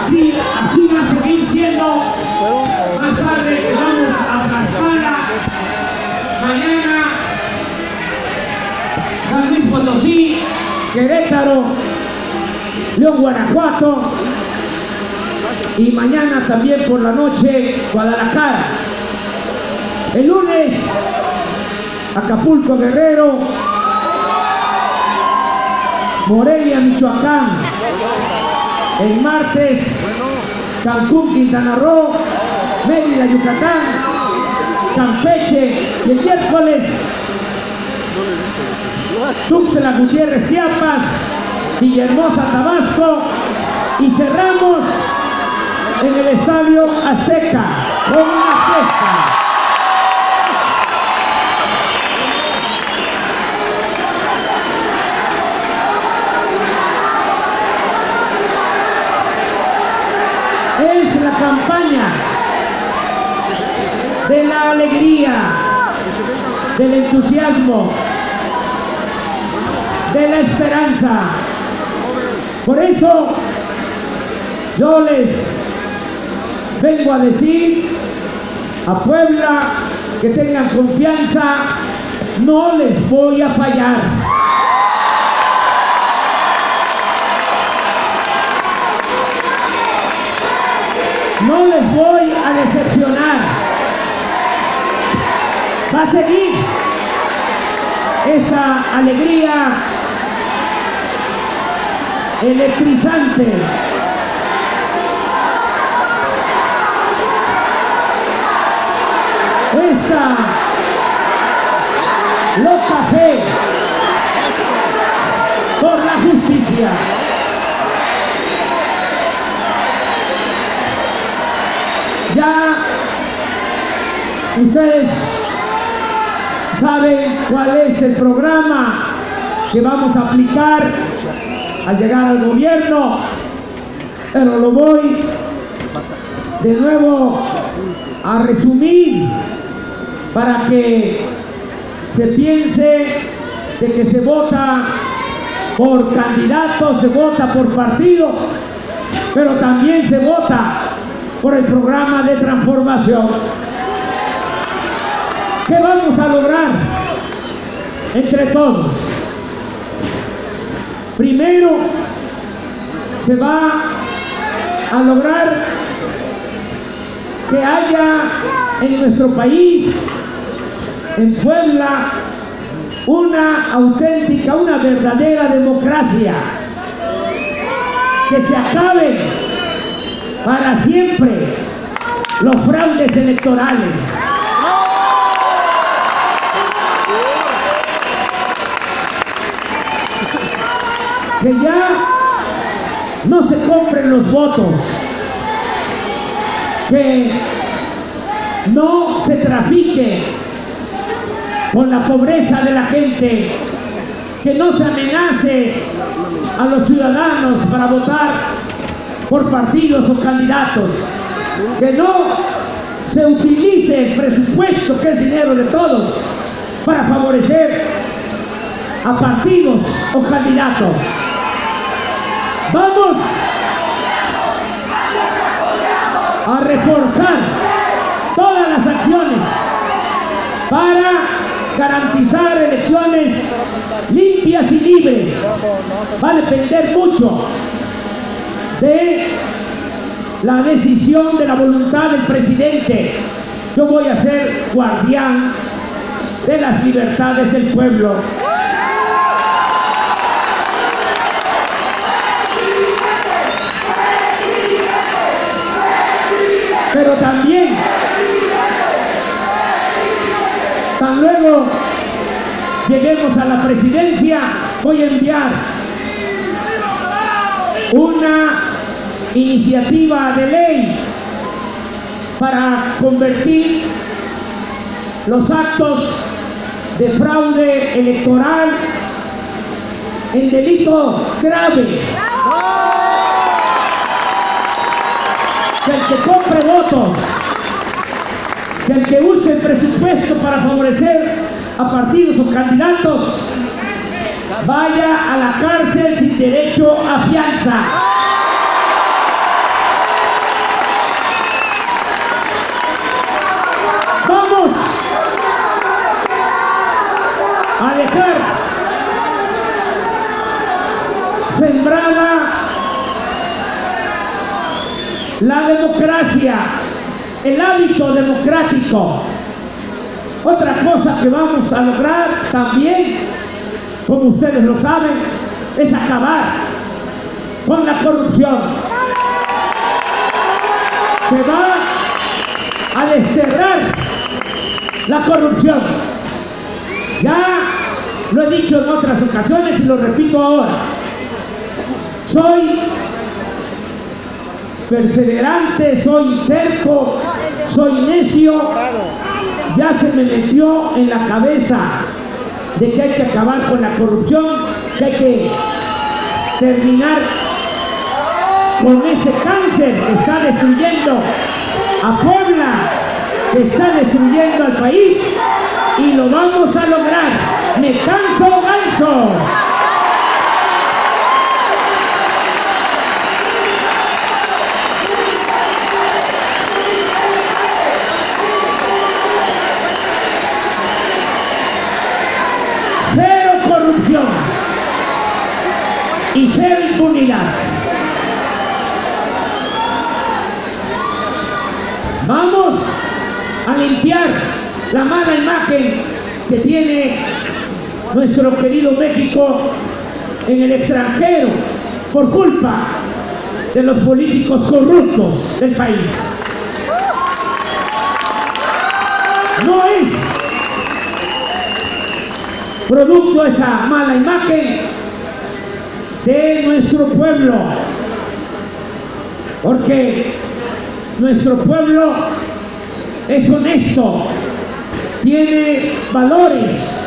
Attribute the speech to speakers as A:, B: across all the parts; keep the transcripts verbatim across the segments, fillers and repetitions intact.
A: así, así va a seguir siendo. Más tarde vamos a Tlaxcala, mañana San Luis Potosí, Querétaro, León, Guanajuato, y mañana también por la noche Guadalajara. El lunes Acapulco, Guerrero, Morelia, Michoacán. El martes Cancún, Quintana Roo, Mérida, Yucatán, Campeche, y el miércoles Tuxtla Gutiérrez, Chiapas, Villahermosa, Tabasco, y cerramos en el Estadio Azteca con una fiesta. Es la campaña de la alegría, del entusiasmo, de la esperanza. Por eso yo les vengo a decir a Puebla que tengan confianza, no les voy a fallar. No les voy a decepcionar. Va a seguir esta alegría electrizante. Esta loca fe por la justicia. Ya ustedes saben cuál es el programa que vamos a aplicar al llegar al gobierno, pero lo voy de nuevo a resumir para que se piense de que se vota por candidato, se vota por partido, pero también se vota por el programa de transformación. ¿Qué vamos a lograr entre todos? Primero, se va a lograr que haya en nuestro país, en Puebla, una auténtica, una verdadera democracia, que se acabe para siempre los fraudes electorales. Que ya no se compren los votos, que no se trafique con la pobreza de la gente, que no se amenace a los ciudadanos para votar por partidos o candidatos, que no se utilice el presupuesto, que es dinero de todos, para favorecer a partidos o candidatos. Vamos a reforzar todas las acciones para garantizar elecciones limpias y libres. Va a depender mucho de la decisión, de la voluntad del presidente. Yo voy a ser guardián de las libertades del pueblo. Pero también, tan luego lleguemos a la presidencia, voy a enviar una iniciativa de ley para convertir los actos de fraude electoral en delito grave. Que el que compre votos, que el que use el presupuesto para favorecer a partidos o candidatos, vaya a la cárcel sin derecho a fianza. sembrada la democracia, el hábito democrático. Otra cosa que vamos a lograr también, como ustedes lo saben, es acabar con la corrupción. Se va a desterrar la corrupción. Ya lo he dicho en otras ocasiones y lo repito ahora. Soy perseverante, soy terco, soy necio. Ya se me metió en la cabeza de que hay que acabar con la corrupción, que hay que terminar con ese cáncer que está destruyendo a Puebla, que está destruyendo al país, y lo vamos a lograr. ¡Me canso ganso! Cero corrupción y cero impunidad. Vamos a limpiar la mala imagen que tiene nuestro querido México en el extranjero por culpa de los políticos corruptos del país. No es producto de esa mala imagen de nuestro pueblo, porque nuestro pueblo es honesto, tiene valores.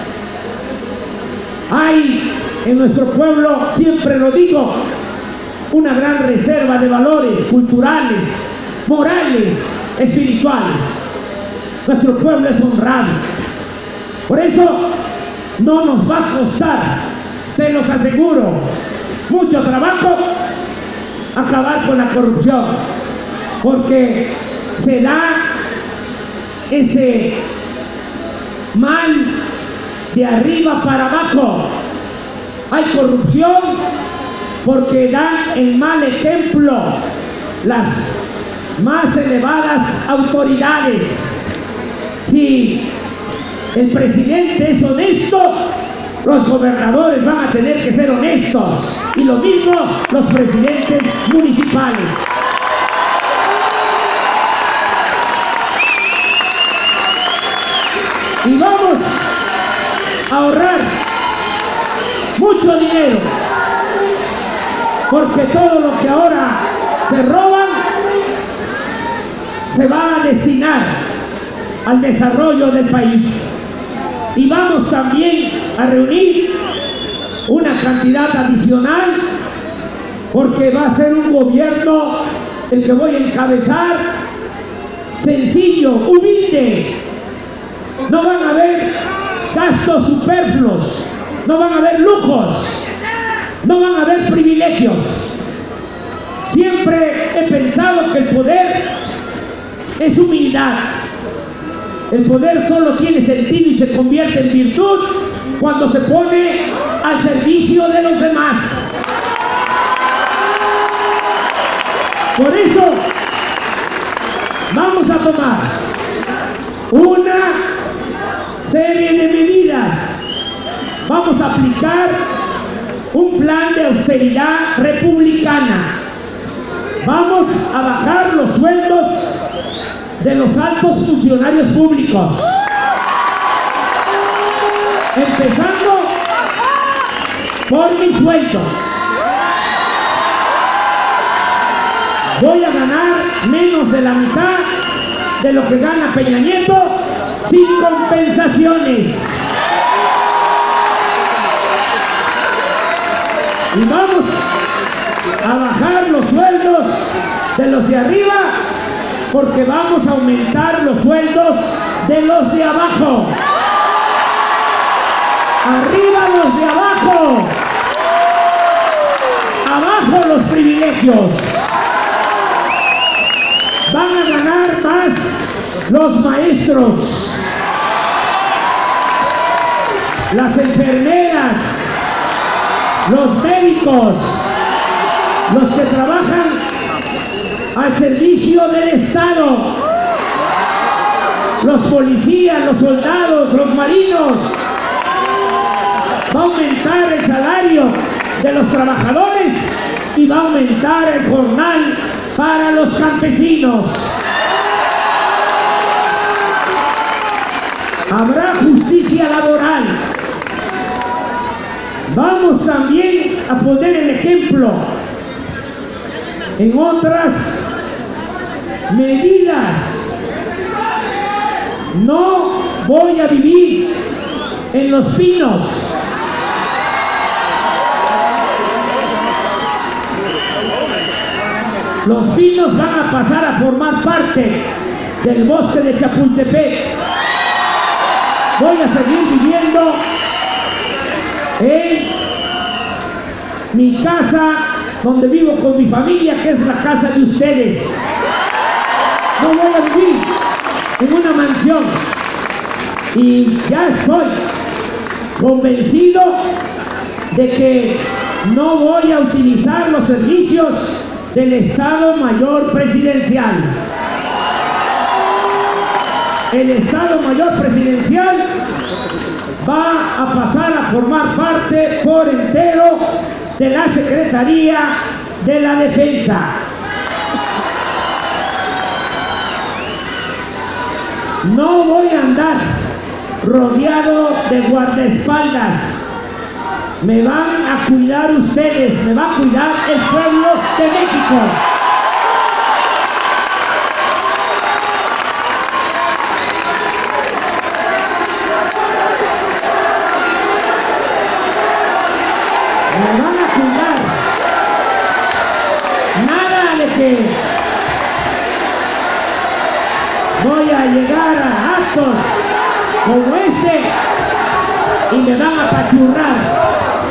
A: Hay en nuestro pueblo, siempre lo digo, una gran reserva de valores culturales, morales, espirituales. Nuestro pueblo es honrado. Por eso no nos va a costar, te los aseguro, mucho trabajo acabar con la corrupción, porque se da ese mal de arriba para abajo. Hay corrupción porque dan el mal ejemplo las más elevadas autoridades. Si el presidente es honesto, los gobernadores van a tener que ser honestos, y lo mismo los presidentes municipales. Y vamos a ahorrar mucho dinero, porque todo lo que ahora se roban se va a destinar al desarrollo del país. Y vamos también a reunir una cantidad adicional, porque va a ser un gobierno el que voy a encabezar sencillo, humilde. No van a haber gastos superfluos, no van a haber lujos, no van a haber privilegios. Siempre he pensado que el poder es humildad. El poder solo tiene sentido y se convierte en virtud cuando se pone al servicio de los demás. Por eso vamos a tomar una serie de medidas. Vamos a aplicar un plan de austeridad republicana. Vamos a bajar los sueldos de los altos funcionarios públicos, empezando por mi sueldo. Voy a ganar menos de la mitad de lo que gana Peña Nieto, sin compensaciones. Y vamos a bajar los sueldos de los de arriba, porque vamos a aumentar los sueldos de los de abajo. Arriba los de abajo, abajo los privilegios. Van a ganar más los maestros, las enfermeras, los médicos, los que trabajan al servicio del Estado, los policías, los soldados, los marinos. Va a aumentar el salario de los trabajadores y va a aumentar el jornal para los campesinos. Habrá justicia laboral. Vamos también a poner el ejemplo en otras medidas. No voy a vivir en Los Pinos. Los Pinos van a pasar a formar parte del bosque de Chapultepec. Voy a seguir viviendo en mi casa, donde vivo con mi familia, que es la casa de ustedes. No voy a vivir en una mansión. Y ya estoy convencido de que no voy a utilizar los servicios del Estado Mayor Presidencial. El Estado Mayor Presidencial va a pasar a formar parte por entero de la Secretaría de la Defensa. No voy a andar rodeado de guardaespaldas. Me van a cuidar ustedes, me va a cuidar el pueblo de México. Me van a cuidar. Nada de que voy a llegar a actos como este y me van a apachurrar.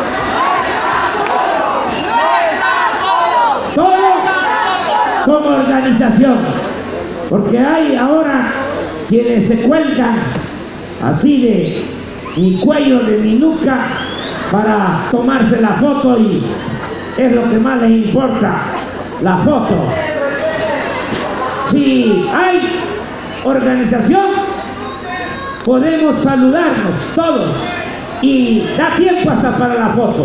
A: Todo como organización, porque hay ahora quienes se cuelgan así de mi cuello, de mi nuca, para tomarse la foto, y es lo que más les importa, la foto. Si hay organización, podemos saludarnos todos y da tiempo hasta para la foto.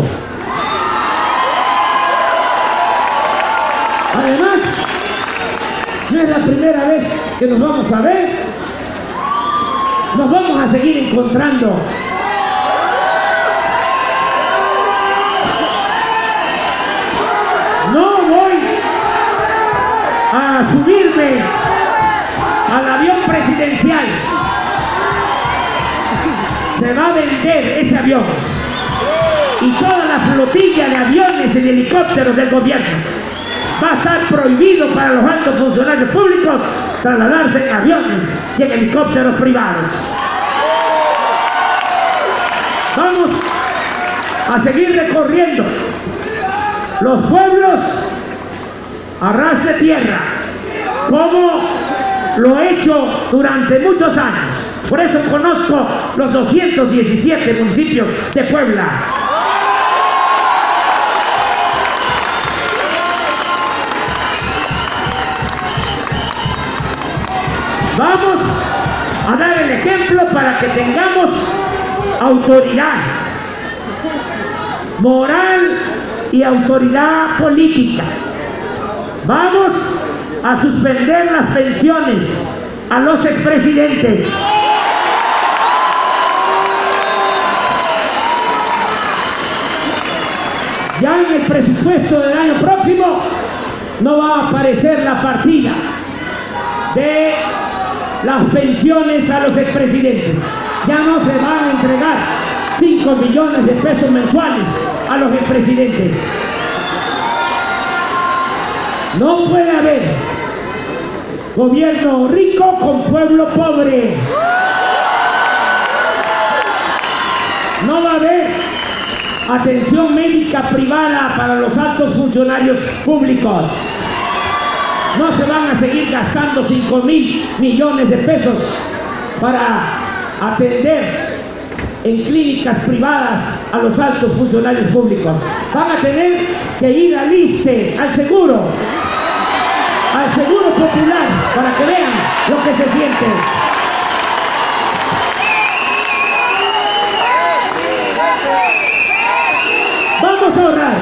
A: Además, no es la primera vez que nos vamos a ver, nos vamos a seguir encontrando. No voy a subirme al avión presidencial. Se va a vender ese avión y toda la flotilla de aviones y de helicópteros del gobierno. Va a estar prohibido para los altos funcionarios públicos trasladarse en aviones y en helicópteros privados. Vamos a seguir recorriendo los pueblos a ras de tierra, como lo he hecho durante muchos años. Por eso conozco los doscientos diecisiete municipios de Puebla. Vamos a dar el ejemplo para que tengamos autoridad moral y autoridad política. Vamos a suspender las pensiones a los expresidentes. Ya en el presupuesto del año próximo no va a aparecer la partida de las pensiones a los expresidentes. Ya no se van a entregar cinco millones de pesos mensuales a los expresidentes. No puede haber gobierno rico con pueblo pobre. No va a haber atención médica privada para los altos funcionarios públicos. No se van a seguir gastando cinco mil millones de pesos para atender en clínicas privadas a los altos funcionarios públicos. Van a tener que ir al I S S S E, al seguro, al seguro popular, para que vean lo que se siente. Vamos a ahorrar.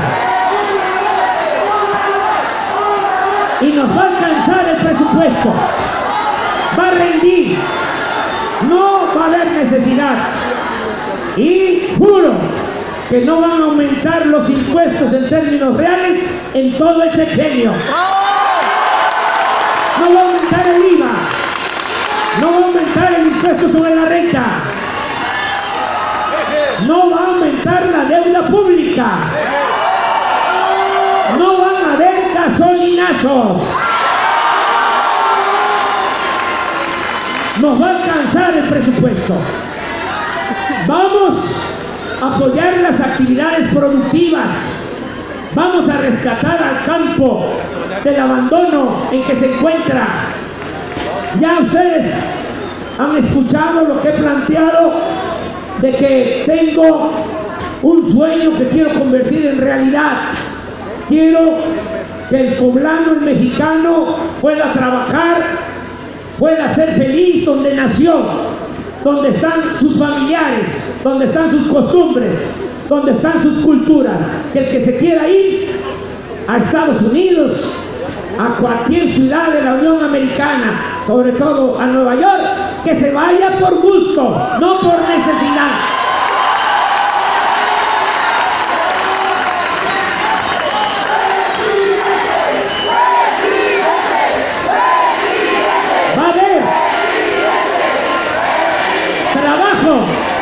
A: Y nos va a alcanzar el presupuesto. Va a rendir. No va a haber necesidad. Y juro que no van a aumentar los impuestos en términos reales en todo el sexenio. No va a aumentar el I V A. No va a aumentar el impuesto sobre la renta. No va a aumentar la deuda pública. No van a haber gasolinazos. Nos va a alcanzar el presupuesto. Vamos a apoyar las actividades productivas. Vamos a rescatar al campo del abandono en que se encuentra. Ya ustedes han escuchado lo que he planteado, de que tengo un sueño que quiero convertir en realidad. Quiero que el poblano, el mexicano, pueda trabajar, pueda ser feliz donde nació, donde están sus familiares, donde están sus costumbres, donde están sus culturas. Que el que se quiera ir a Estados Unidos, a cualquier ciudad de la Unión Americana, sobre todo a Nueva York, que se vaya por gusto, no por necesidad. Va a haber trabajo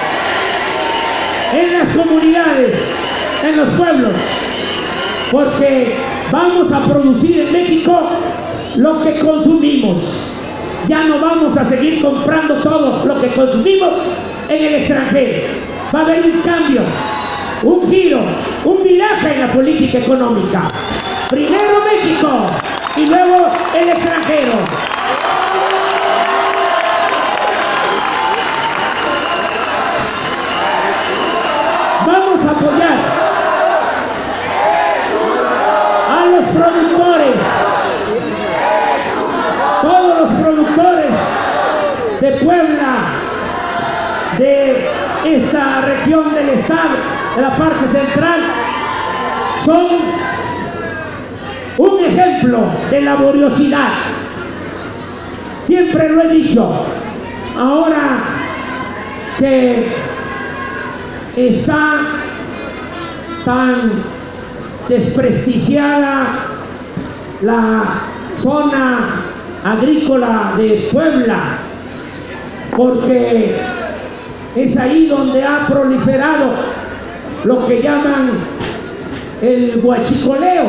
A: en las comunidades, en los pueblos, porque vamos a producir en México lo que consumimos. Ya no vamos a seguir comprando todo lo que consumimos en el extranjero. Va a haber un cambio, un giro, un viraje en la política económica. Primero México y luego el extranjero. Vamos a apoyar a los productores, todos los productores de Puebla, de esta región del estado, de la parte central, son un ejemplo de laboriosidad. Siempre lo he dicho. Ahora que está tan desprestigiada la zona agrícola de Puebla, porque es ahí donde ha proliferado lo que llaman el huachicoleo.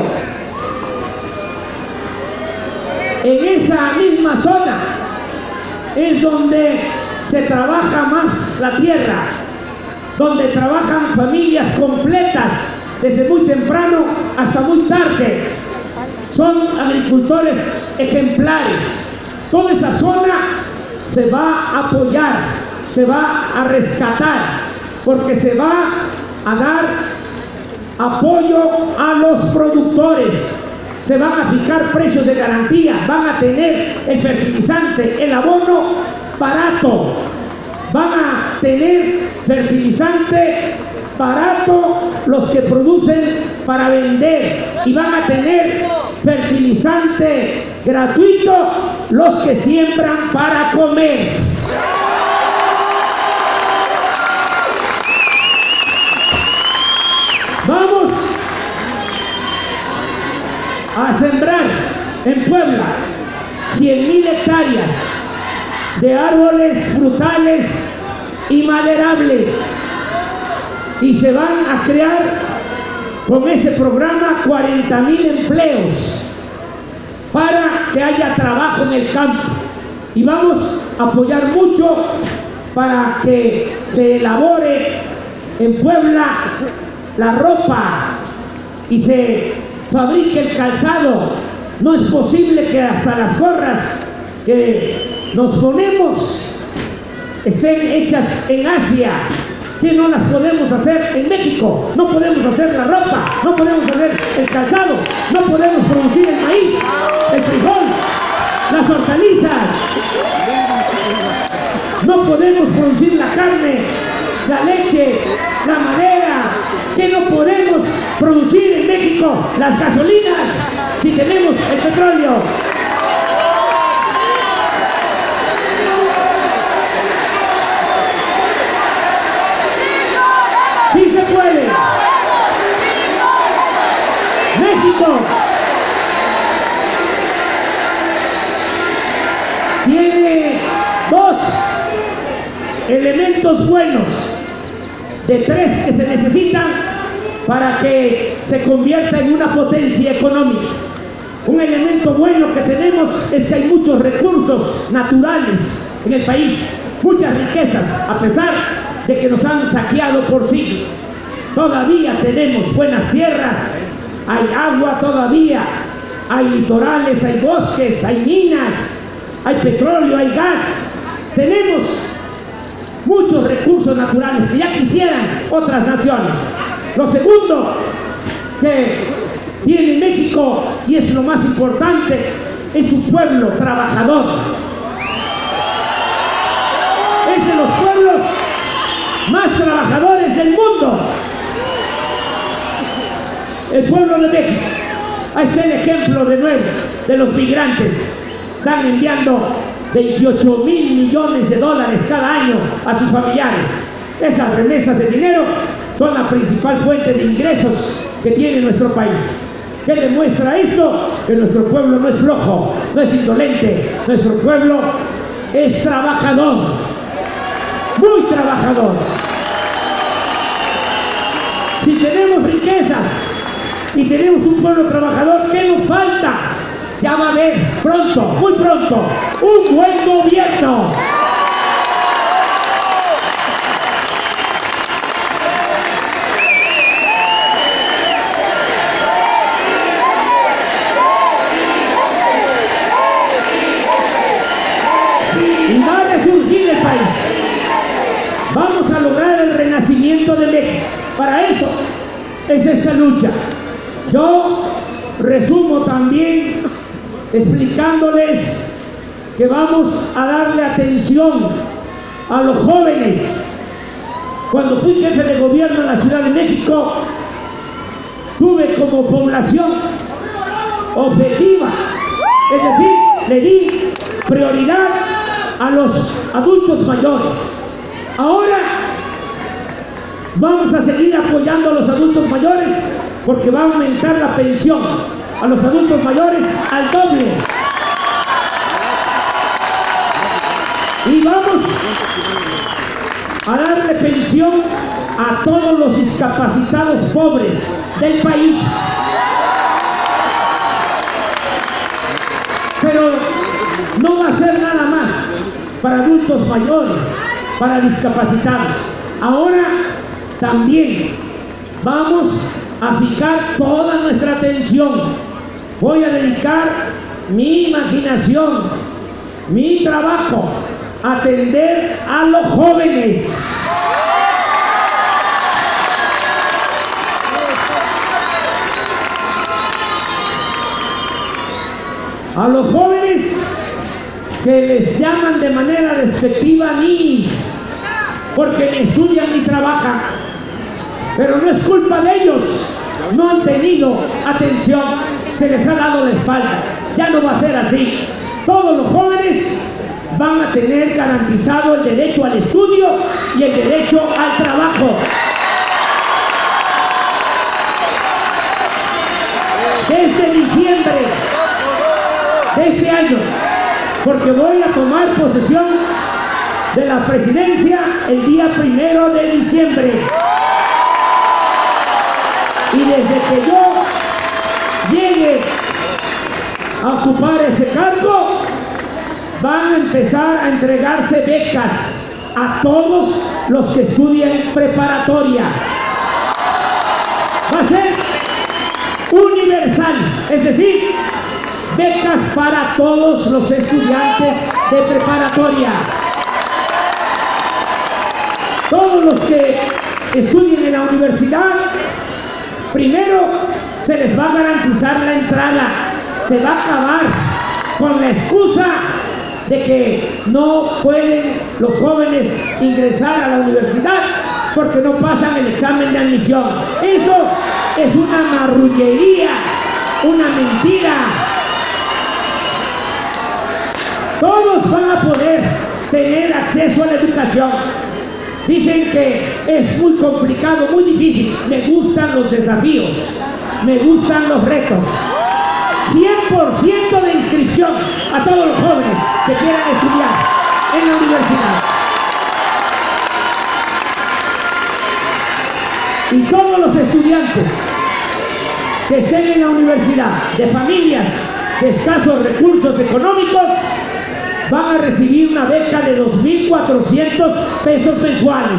A: En esa misma zona es donde se trabaja más la tierra, donde trabajan familias completas desde muy temprano hasta muy tarde. Son agricultores ejemplares. Toda esa zona se va a apoyar, se va a rescatar, porque se va a dar apoyo a los productores. Se van a fijar precios de garantía, van a tener el fertilizante, el abono barato, van a tener fertilizante barato los que producen para vender, y van a tener fertilizante gratuito los que siembran para comer. Vamos a sembrar en Puebla cien mil hectáreas de árboles frutales y maderables, y se van a crear con ese programa cuarenta mil empleos para que haya trabajo en el campo. Y vamos a apoyar mucho para que se elabore en Puebla la ropa y se fabrique el calzado. No es posible que hasta las gorras que nos ponemos estén hechas en Asia, que no las podemos hacer en México. No podemos hacer la ropa, no podemos hacer el calzado, no podemos producir el maíz, el frijol, las hortalizas, no podemos producir la carne, la leche, la madera, que no podemos producir en México las gasolinas si tenemos el petróleo. ¡Sí se puede! México tiene dos elementos buenos de tres que se necesitan para que se convierta en una potencia económica. Un elemento bueno que tenemos es que hay muchos recursos naturales en el país, muchas riquezas, a pesar de que nos han saqueado por siglos. Todavía tenemos buenas tierras, hay agua todavía, hay litorales, hay bosques, hay minas, hay petróleo, hay gas. Tenemos muchos recursos naturales que ya quisieran otras naciones. Lo segundo que tiene México, y es lo más importante, es su pueblo trabajador. Es de los pueblos más trabajadores del mundo. El pueblo de México. Ahí está el ejemplo de nuevo de los migrantes. Están enviando veintiocho mil millones de dólares cada año a sus familiares. Esas remesas de dinero son la principal fuente de ingresos que tiene nuestro país. ¿Qué demuestra esto? Que nuestro pueblo no es flojo, no es indolente. Nuestro pueblo es trabajador, muy trabajador. Si tenemos riquezas y tenemos un pueblo trabajador, ¿qué nos falta? Ya va a haber pronto, muy pronto, un buen gobierno. Y va a resurgir el país. Vamos a lograr el renacimiento de México. Para eso es esta lucha. Yo resumo también explicándoles que vamos a darle atención a los jóvenes. Cuando fui jefe de gobierno en la Ciudad de México, tuve como población objetiva, es decir, le di prioridad a los adultos mayores. Ahora vamos a seguir apoyando a los adultos mayores porque va a aumentar la pensión a los adultos mayores al doble. Y vamos a darle pensión a todos los discapacitados pobres del país. Pero no va a ser nada más para adultos mayores, para discapacitados. Ahora también vamos a fijar toda nuestra atención. Voy a dedicar mi imaginación, mi trabajo a atender a los jóvenes. A los jóvenes que les llaman de manera despectiva ninis, porque ni estudian ni trabajan. Pero no es culpa de ellos, no han tenido atención, se les ha dado la espalda. Ya no va a ser así. Todos los jóvenes van a tener garantizado el derecho al estudio y el derecho al trabajo. Desde diciembre de este año, porque voy a tomar posesión de la presidencia el día primero de diciembre. Y desde que yo llegue a ocupar ese cargo, van a empezar a entregarse becas a todos los que estudien preparatoria. Va a ser universal, es decir, becas para todos los estudiantes de preparatoria. Todos los que estudien en la universidad, primero se les va a garantizar la entrada, se va a acabar con la excusa de que no pueden los jóvenes ingresar a la universidad porque no pasan el examen de admisión. Eso es una marrullería, una mentira. Todos van a poder tener acceso a la educación. Dicen que es muy complicado, muy difícil. Me gustan los desafíos, me gustan los retos. cien por ciento de inscripción a todos los jóvenes que quieran estudiar en la universidad. Y todos los estudiantes que estén en la universidad, de familias de escasos recursos económicos, van a recibir una beca de dos mil cuatrocientos pesos mensuales.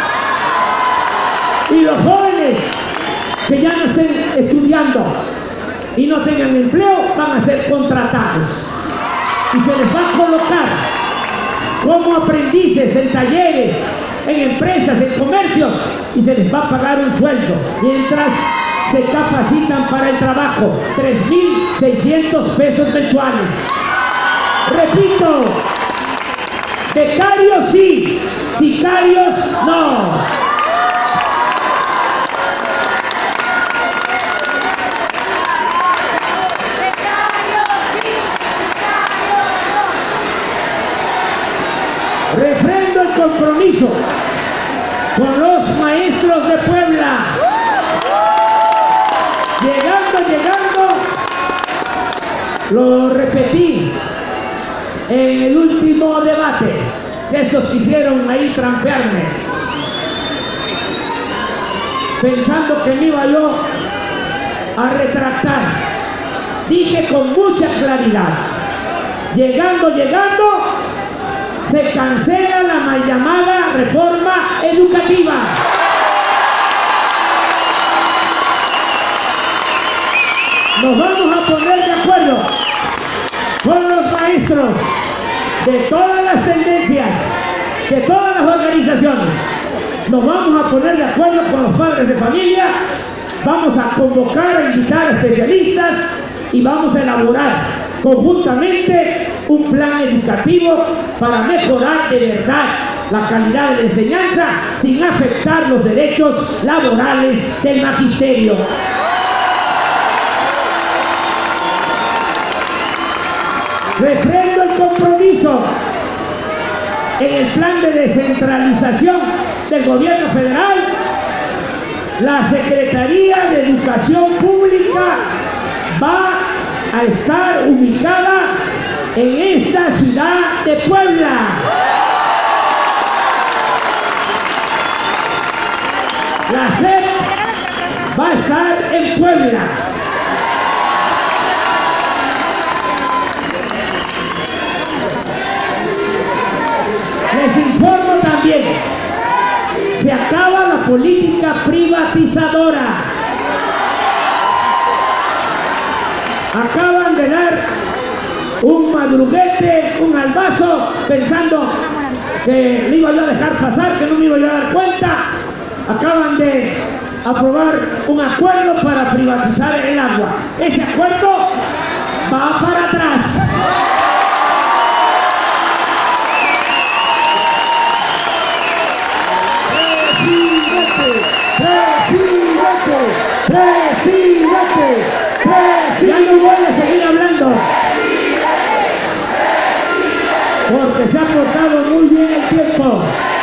A: Y los jóvenes que ya no estén estudiando y no tengan empleo, van a ser contratados. Y se les va a colocar como aprendices en talleres, en empresas, en comercios, y se les va a pagar un sueldo mientras se capacitan para el trabajo, tres mil seiscientos pesos mensuales. Repito, becarios sí, sicarios no. Refrendo el compromiso con los maestros de Puebla. Llegando, llegando, lo repetí en el último debate, de estos quisieron ahí trampearme, pensando que me iba yo a retractar. Dije con mucha claridad, llegando, llegando, se cancela la mal llamada reforma educativa. Nos vamos a poner de acuerdo con los maestros de todas las tendencias, de todas las organizaciones. Nos vamos a poner de acuerdo con los padres de familia, vamos a convocar, a invitar a especialistas y vamos a elaborar conjuntamente un plan educativo para mejorar de verdad la calidad de la enseñanza sin afectar los derechos laborales del magisterio. Refrendo el compromiso en el plan de descentralización del gobierno federal. La Secretaría de Educación Pública va a estar ubicada en esta ciudad de Puebla. La S E P va a estar en Puebla. Les informo también, se acaba la política privatizadora. Acaban de dar un madruguete, un albazo, pensando que le iba yo a dejar pasar, que no me iba yo a dar cuenta. Acaban de aprobar un acuerdo para privatizar el agua. Ese acuerdo va para atrás. Presidente, presidente, presidente. Ya no voy a seguir hablando, porque se ha portado muy bien el tiempo.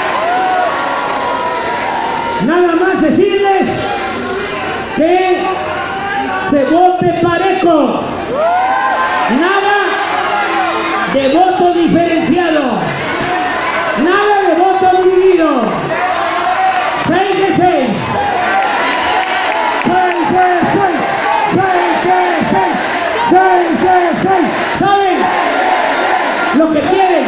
A: Nada más decirles que se vote parejo, nada de voto diferenciado, nada de voto dividido. seis de seis. ¿Saben lo que quieren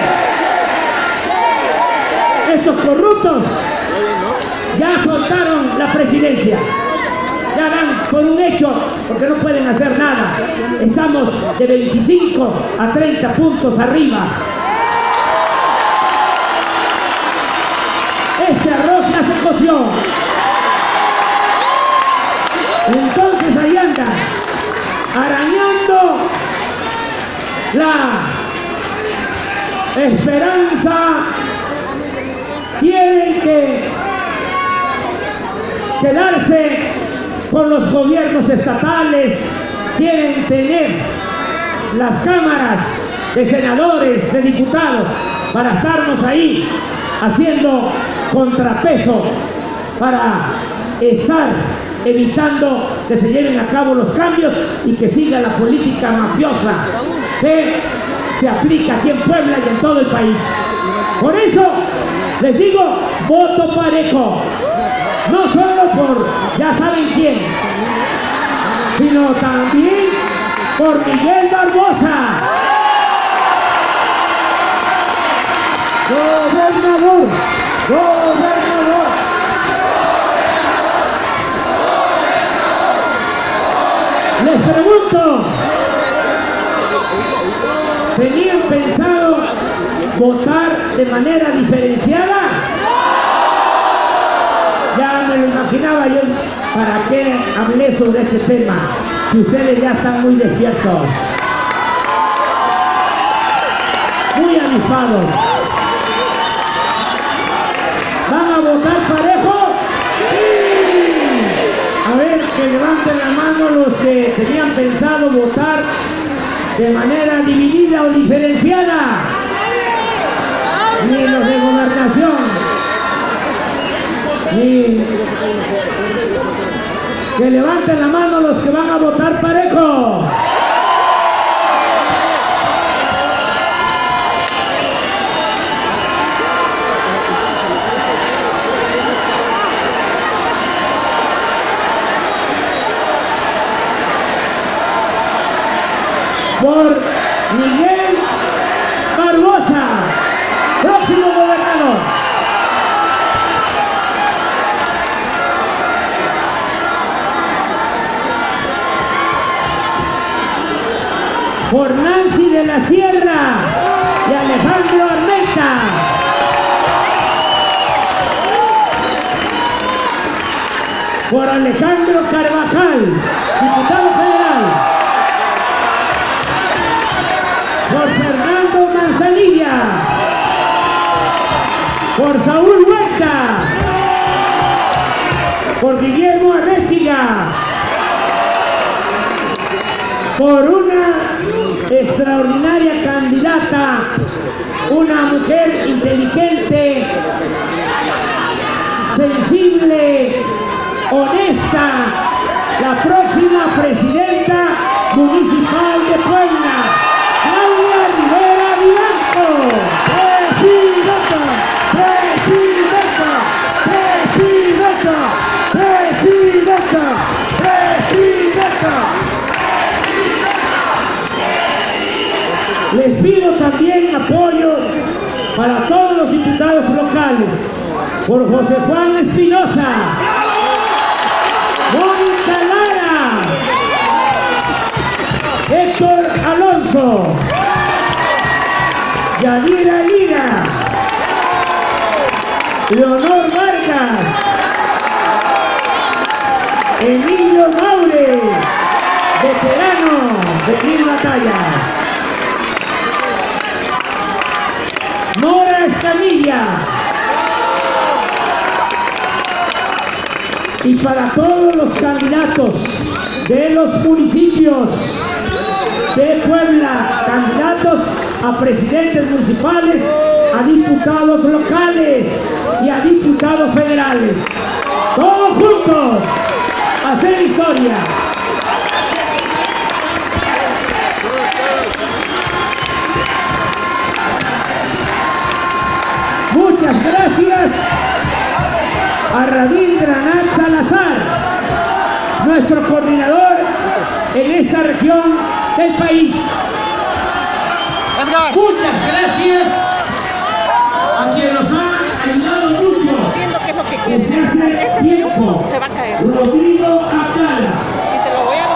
A: estos corruptos? Ya soltaron la presidencia, ya dan por un hecho, porque no pueden hacer nada. Estamos de veinticinco a treinta puntos arriba. Ese error la esperanza, tienen que quedarse con los gobiernos estatales, quieren tener las cámaras de senadores, de diputados, para estarnos ahí haciendo contrapeso, para estar evitando que se lleven a cabo los cambios y que siga la política mafiosa que se aplica aquí en Puebla y en todo el país. Por eso les digo, voto parejo, no solo por ya saben quién, sino también por Miguel Barbosa, gobernador, gobernador. Les pregunto, ¿tenían pensado votar de manera diferenciada? Ya me lo imaginaba yo, ¿para qué hablé sobre este tema? Si ustedes ya están muy despiertos, muy avispados. ¿Van a votar parejo? ¡Sí! A ver, que levanten la mano los que tenían pensado votar de manera dividida o diferenciada. Ni los de gobernación, ni... Que levanten la mano los que van a votar parejo. Por Miguel Barbosa, próximo gobernador. Por Nancy de la Sierra y Alejandro Armenta. Por Alejandro Carvajal, diputado federal. Por Fernando Manzanilla. Por Saúl Huerta. Por Guillermo Arrechiga. Por una extraordinaria candidata, una mujer inteligente, sensible, honesta, la próxima presidenta municipal de Puebla, Claudia Rivera Vivanco. ¡Presidenta! ¡Presidenta! ¡Presidenta! ¡Presidenta! ¡Presidenta! Les pido también apoyo para todos los diputados locales, por José Juan Espinosa, Mónica Lara, Héctor Alonso, Yadira Lira, Leonor Vargas, Emilio Maure, veterano de mil batallas, Nora Escamilla, y para todos los candidatos de los municipios de Puebla, candidatos a presidentes municipales, a diputados locales y a diputados federales. Todos juntos a hacer historia. Muchas gracias a Rabindranath Salazar, nuestro coordinador en esta región del país. Muchas gracias a quien nos ha ayudado mucho.
B: Entiendo qué es lo que quiere.
A: Desde hace
B: Este
A: tiempo,
B: se va a caer.
A: Rodrigo